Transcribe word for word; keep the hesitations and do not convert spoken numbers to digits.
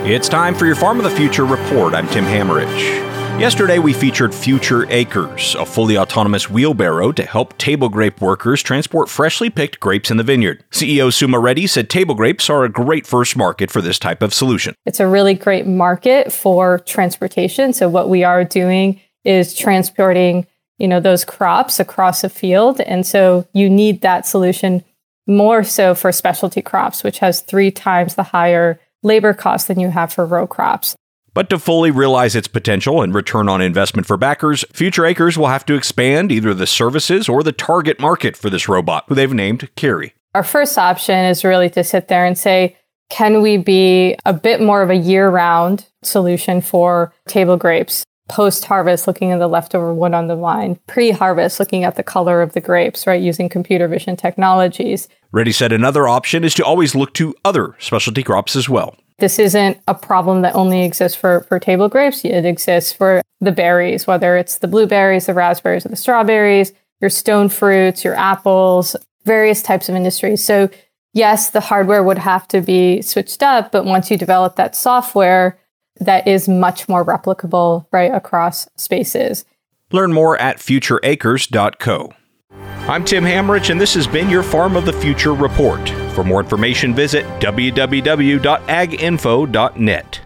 It's time for your Farm of the Future report. I'm Tim Hammerich. Yesterday, we featured Future Acres, a fully autonomous wheelbarrow to help table grape workers transport freshly picked grapes in the vineyard. C E O Suma Reddy said table grapes are a great first market for this type of solution. It's a really great market for transportation. So what we are doing is transporting, you know, those crops across a field. And so you need that solution more so for specialty crops, which has three times the higher labor costs than you have for row crops. But to fully realize its potential and return on investment for backers, Future Acres will have to expand either the services or the target market for this robot, who they've named Carrie. Our first option is really to sit there and say, can we be a bit more of a year-round solution for table grapes? Post-harvest, looking at the leftover wood on the vine. Pre-harvest, looking at the color of the grapes, right, using computer vision technologies. Reddy said another option is to always look to other specialty crops as well. This isn't a problem that only exists for, for table grapes. It exists for the berries, whether it's the blueberries, the raspberries, or the strawberries, your stone fruits, your apples, various types of industries. So yes, the hardware would have to be switched up, but once you develop that software, that is much more replicable right across spaces. Learn more at future acres dot co. I'm Tim Hammerich, and this has been your Farm of the Future report. For more information, visit w w w dot ag info dot net.